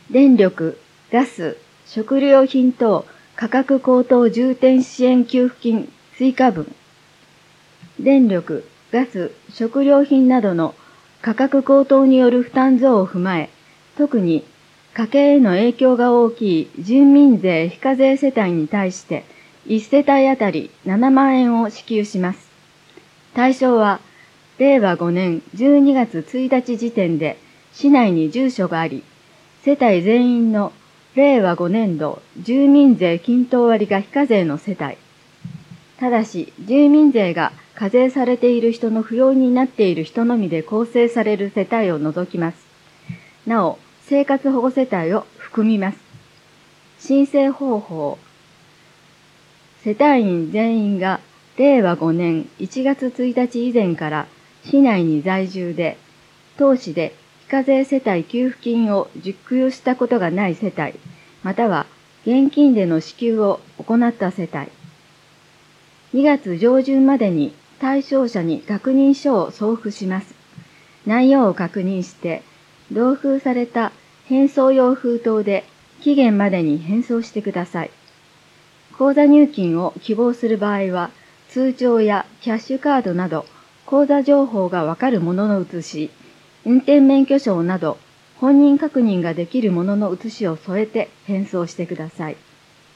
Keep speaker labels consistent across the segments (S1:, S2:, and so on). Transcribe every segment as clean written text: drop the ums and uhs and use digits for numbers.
S1: 電力、ガス、食料品等価格高騰重点支援給付金追加分。電力、ガス、食料品などの価格高騰による負担増を踏まえ、特に家計への影響が大きい住民税非課税世帯に対して1世帯あたり7万円を支給します。対象は、令和5年12月1日時点で市内に住所があり、世帯全員の令和5年度住民税均等割が非課税の世帯。ただし、住民税が課税されている人の扶養になっている人のみで構成される世帯を除きます。なお、生活保護世帯を含みます。申請方法。世帯員全員が令和5年1月1日以前から市内に在住で、当市で非課税世帯給付金を受給したことがない世帯、または現金での支給を行った世帯。2月上旬までに対象者に確認書を送付します。内容を確認して、同封された返送用封筒で期限までに返送してください。口座入金を希望する場合は、通帳やキャッシュカードなど口座情報がわかるものの写し、運転免許証など本人確認ができるものの写しを添えて返送してください。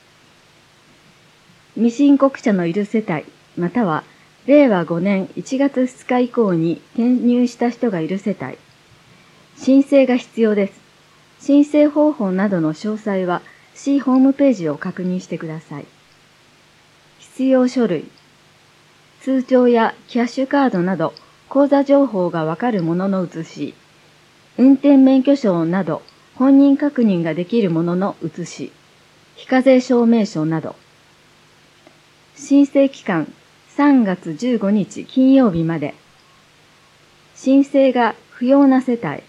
S1: 未申告者のいる世帯、または令和5年1月2日以降に転入した人がいる世帯。申請が必要です。申請方法などの詳細は市ホームページを確認してください。必要書類。通帳やキャッシュカードなど口座情報がわかるものの写し、運転免許証など本人確認ができるものの写し、非課税証明書など。申請期間3月15日金曜日まで。申請が不要な世帯。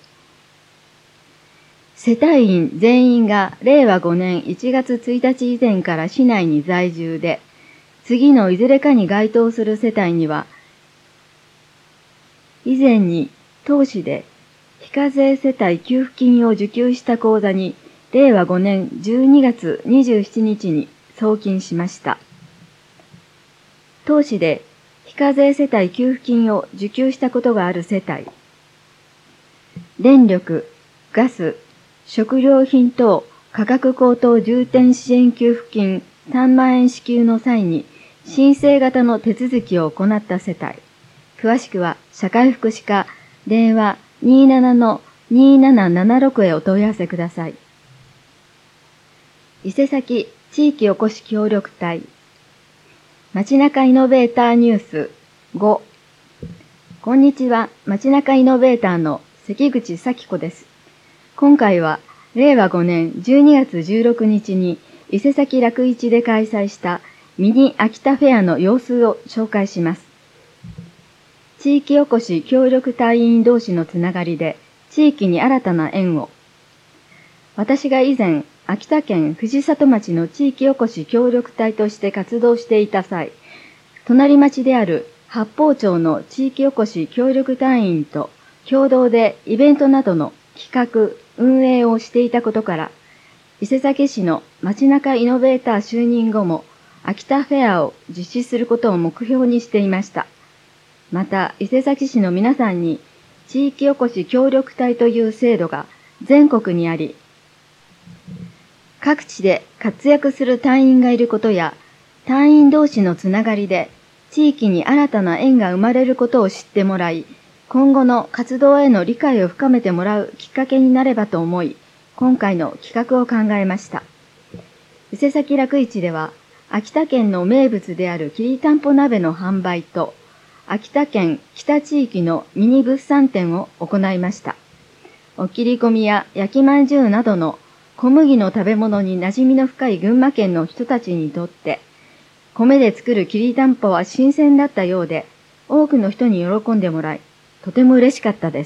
S1: 世帯員全員が令和5年1月1日以前から市内に在住で、次のいずれかに該当する世帯には、以前に当市で非課税世帯給付金を受給した口座に令和5年12月27日に送金しました。当市で非課税世帯給付金を受給したことがある世帯。電力、ガス、食料品等価格高騰重点支援給付金3万円支給の際に申請型の手続きを行った世帯。詳しくは社会福祉課電話 27-2776 へお問い合わせください。伊勢崎地域おこし協力隊。街中イノベーターニュース5。こんにちは、街中イノベーターの関口咲子です。今回は令和5年12月16日に伊勢崎楽市で開催したミニ秋田フェアの様子を紹介します。地域おこし協力隊員同士のつながりで地域に新たな縁を。私が以前、秋田県藤里町の地域おこし協力隊として活動していた際、隣町である八峰町の地域おこし協力隊員と共同でイベントなどの企画、運営をしていたことから、伊勢崎市の街中イノベーター就任後も秋田フェアを実施することを目標にしていました。また、伊勢崎市の皆さんに地域おこし協力隊という制度が全国にあり、各地で活躍する隊員がいることや、隊員同士のつながりで地域に新たな縁が生まれることを知ってもらい、今後の活動への理解を深めてもらうきっかけになればと思い、今回の企画を考えました。伊勢崎楽市では、秋田県の名物であるきりたんぽ鍋の販売と、秋田県北地域のミニ物産展を行いました。お切り込みや焼きまんじゅうなどの小麦の食べ物に馴染みの深い群馬県の人たちにとって、米で作るきりたんぽは新鮮だったようで、多くの人に喜んでもらい、とても嬉しかったです。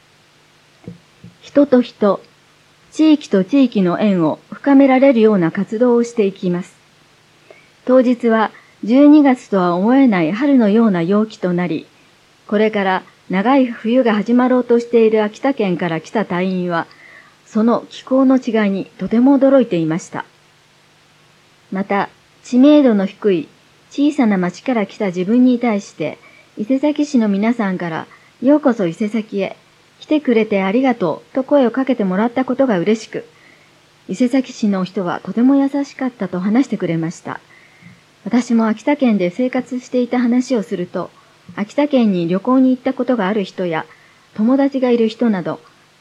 S1: 人と人、地域と地域の縁を深められるような活動をしていきます。当日は12月とは思えない春のような陽気となり、これから長い冬が始まろうとしている秋田県から来た隊員は、 その気候の違いにとても驚いていました。また、知名度の低い小さな町から来た自分に対して、伊勢崎市の皆さんからようこそ伊勢崎へ、来てくれてありがとうと声をかけてもらったことが嬉しく、伊勢崎市の人はとても優しかったと話してくれました。私も秋田県で生活していた話をすると、秋田県に旅行に行ったことがある人や友達がいる人など、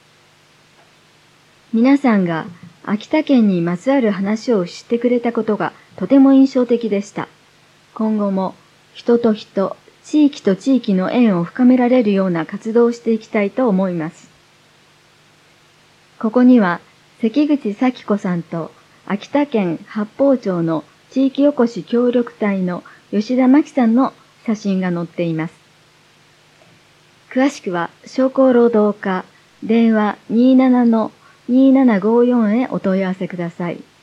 S1: 皆さんが秋田県にまつわる話を知ってくれたことがとても印象的でした。今後も人と人、地域と地域の縁を深められるような活動をしていきたいと思います。ここには関口咲子さんと秋田県八峰町の地域おこし協力隊の吉田真紀さんの写真が載っています。詳しくは商工労働課電話27-2754へお問い合わせください。